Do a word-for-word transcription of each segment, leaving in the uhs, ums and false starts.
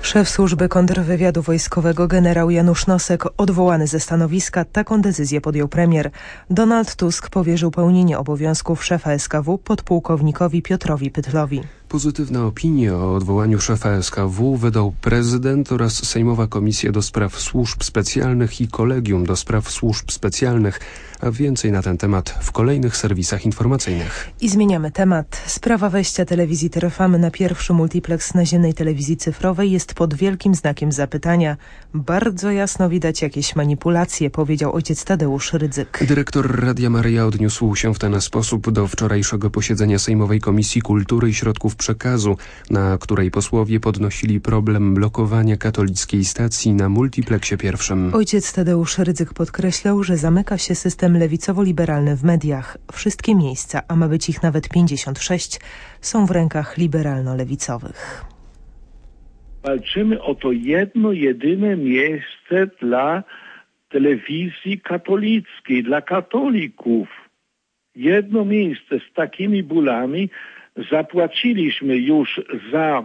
Szef służby kontrwywiadu wojskowego generał Janusz Nosek odwołany ze stanowiska. Taką decyzję podjął premier. Donald Tusk powierzył pełnienie obowiązków szefa S K W podpułkownikowi Piotrowi Pytlowi. Pozytywne opinie o odwołaniu szefa S K W wydał prezydent oraz Sejmowa Komisja do Spraw Służb Specjalnych i Kolegium do Spraw Służb Specjalnych, a więcej na ten temat w kolejnych serwisach informacyjnych. I zmieniamy temat. Sprawa wejścia telewizji Trwamy na pierwszy multiplex naziemnej telewizji cyfrowej jest pod wielkim znakiem zapytania. Bardzo jasno widać jakieś manipulacje, powiedział ojciec Tadeusz Rydzyk. Dyrektor Radia Maryja odniósł się w ten sposób do wczorajszego posiedzenia Sejmowej Komisji Kultury i Środków Przekazu, na której posłowie podnosili problem blokowania katolickiej stacji na multiplexie pierwszym. Ojciec Tadeusz Rydzyk podkreślał, że zamyka się system lewicowo-liberalny w mediach. Wszystkie miejsca, a ma być ich nawet pięćdziesiąt sześć, są w rękach liberalno-lewicowych. Walczymy o to jedno, jedyne miejsce dla telewizji katolickiej, dla katolików. Jedno miejsce z takimi bólami. Zapłaciliśmy już za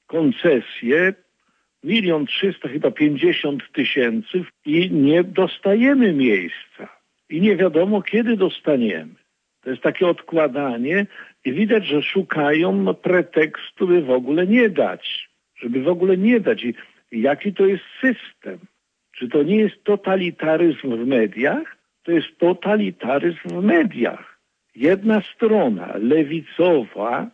koncesję milion trzysta, chyba pięćdziesiąt tysięcy i nie dostajemy miejsca. I nie wiadomo, kiedy dostaniemy. To jest takie odkładanie i widać, że szukają pretekstu, by w ogóle nie dać. Żeby w ogóle nie dać. I jaki to jest system? Czy to nie jest totalitaryzm w mediach? To jest totalitaryzm w mediach. Jedna strona lewicowa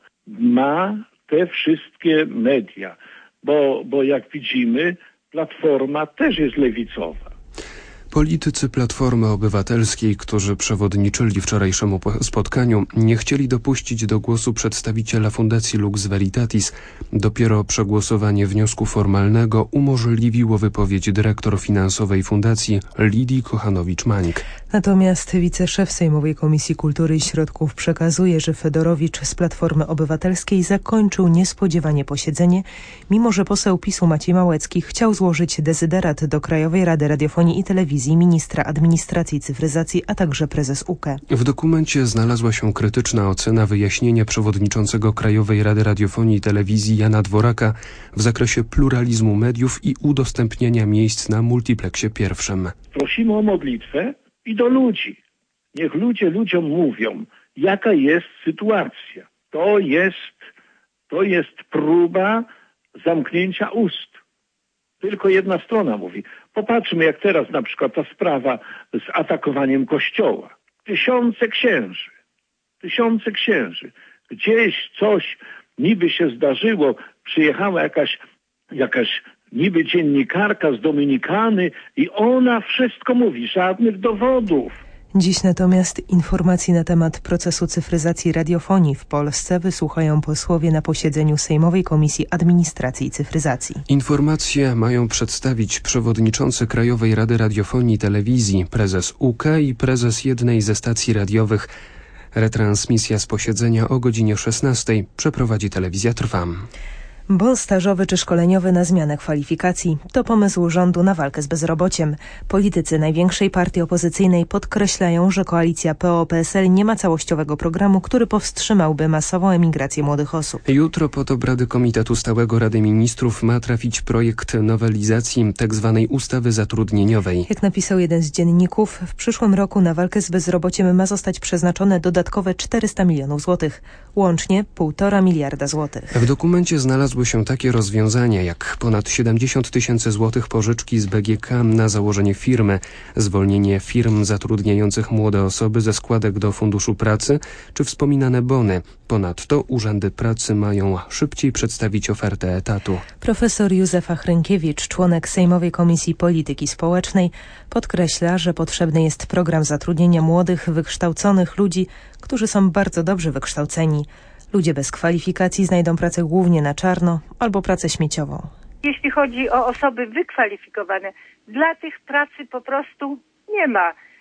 ma te wszystkie media, bo, bo jak widzimy, Platforma też jest lewicowa. Politycy Platformy Obywatelskiej, którzy przewodniczyli wczorajszemu spotkaniu, nie chcieli dopuścić do głosu przedstawiciela Fundacji Lux Veritatis. Dopiero przegłosowanie wniosku formalnego umożliwiło wypowiedź dyrektor finansowej fundacji Lidii Kochanowicz-Mańk. Natomiast wiceszef Sejmowej Komisji Kultury i Środków Przekazu Jerzy Fedorowicz z Platformy Obywatelskiej zakończył niespodziewanie posiedzenie, mimo że poseł PiS-u Maciej Małecki chciał złożyć dezyderat do Krajowej Rady Radiofonii i Telewizji, ministra administracji i cyfryzacji, a także prezes U K E. W dokumencie znalazła się krytyczna ocena wyjaśnienia przewodniczącego Krajowej Rady Radiofonii i Telewizji Jana Dworaka w zakresie pluralizmu mediów i udostępniania miejsc na multiplexie pierwszym. Prosimy o modlitwę i do ludzi. Niech ludzie ludziom mówią, jaka jest sytuacja. To jest, to jest próba zamknięcia ust. Tylko jedna strona mówi. Popatrzmy, jak teraz na przykład ta sprawa z atakowaniem kościoła. Tysiące księży, tysiące księży. Gdzieś coś niby się zdarzyło, przyjechała jakaś, jakaś niby dziennikarka z Dominikany i ona wszystko mówi, żadnych dowodów. Dziś natomiast informacji na temat procesu cyfryzacji radiofonii w Polsce wysłuchają posłowie na posiedzeniu Sejmowej Komisji Administracji i Cyfryzacji. Informacje mają przedstawić przewodniczący Krajowej Rady Radiofonii i Telewizji, prezes U K E i prezes jednej ze stacji radiowych. Retransmisja z posiedzenia o godzinie szesnastej przeprowadzi Telewizja Trwam. Bon stażowy czy szkoleniowy na zmianę kwalifikacji to pomysł rządu na walkę z bezrobociem. Politycy największej partii opozycyjnej podkreślają, że koalicja P O P S L nie ma całościowego programu, który powstrzymałby masową emigrację młodych osób. Jutro pod obrady Komitetu Stałego Rady Ministrów ma trafić projekt nowelizacji tzw. ustawy zatrudnieniowej. Jak napisał jeden z dzienników, w przyszłym roku na walkę z bezrobociem ma zostać przeznaczone dodatkowe czterysta milionów złotych, łącznie półtora miliarda złotych. W dokumencie znalazły się takie rozwiązania jak ponad siedemdziesiąt tysięcy złotych pożyczki z B G K na założenie firmy, zwolnienie firm zatrudniających młode osoby ze składek do Funduszu Pracy czy wspominane bony. Ponadto urzędy pracy mają szybciej przedstawić ofertę etatu. Profesor Józefa Hrynkiewicz, członek Sejmowej Komisji Polityki Społecznej, podkreśla, że potrzebny jest program zatrudnienia młodych, wykształconych ludzi, którzy są bardzo dobrze wykształceni. Ludzie bez kwalifikacji znajdą pracę głównie na czarno albo pracę śmieciową. Jeśli chodzi o osoby wykwalifikowane, dla tych pracy po prostu nie ma.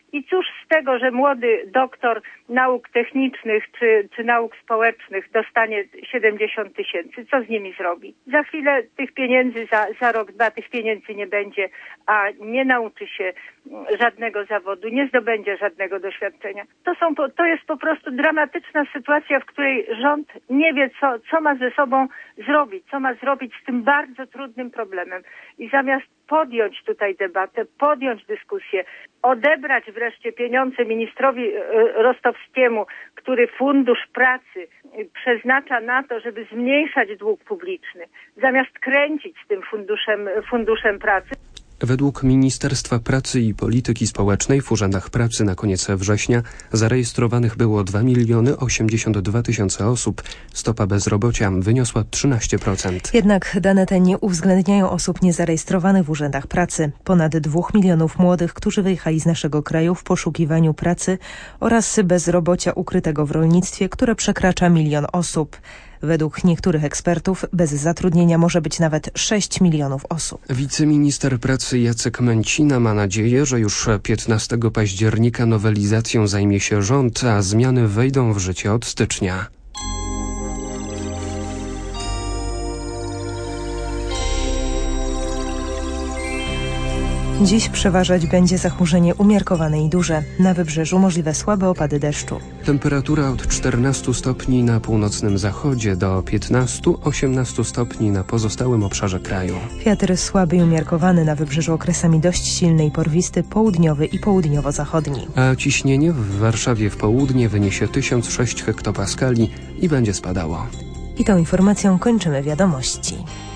I cóż z tego, że młody doktor nauk technicznych czy, czy nauk społecznych dostanie siedemdziesiąt tysięcy? Co z nimi zrobi? Za chwilę tych pieniędzy, za, za rok, dwa tych pieniędzy nie będzie, a nie nauczy się żadnego zawodu, nie zdobędzie żadnego doświadczenia. To są, to jest po prostu dramatyczna sytuacja, w której rząd nie wie, co, co ma ze sobą zrobić, co ma zrobić z tym bardzo trudnym problemem. I zamiast podjąć tutaj debatę, podjąć dyskusję, odebrać wreszcie pieniądze ministrowi Rostowskiemu, który Fundusz Pracy przeznacza na to, żeby zmniejszać dług publiczny, zamiast kręcić z tym funduszem, funduszem pracy. Według Ministerstwa Pracy i Polityki Społecznej w urzędach pracy na koniec września zarejestrowanych było dwa miliony osiemdziesiąt dwa tysiące osób. Stopa bezrobocia wyniosła trzynaście procent. Jednak dane te nie uwzględniają osób niezarejestrowanych w urzędach pracy. Ponad dwóch milionów młodych, którzy wyjechali z naszego kraju w poszukiwaniu pracy oraz bezrobocia ukrytego w rolnictwie, które przekracza milion osób. Według niektórych ekspertów bez zatrudnienia może być nawet sześć milionów osób. Wiceminister pracy Jacek Męcina ma nadzieję, że już piętnastego października nowelizacją zajmie się rząd, a zmiany wejdą w życie od stycznia. Dziś przeważać będzie zachmurzenie umiarkowane i duże. Na wybrzeżu możliwe słabe opady deszczu. Temperatura od czternastu stopni na północnym zachodzie do piętnastu do osiemnastu stopni na pozostałym obszarze kraju. Wiatr słaby i umiarkowany, na wybrzeżu okresami dość silny i porwisty, południowy i południowo-zachodni. A ciśnienie w Warszawie w południe wyniesie tysiąc sześć hektopaskali i będzie spadało. I tą informacją kończymy wiadomości.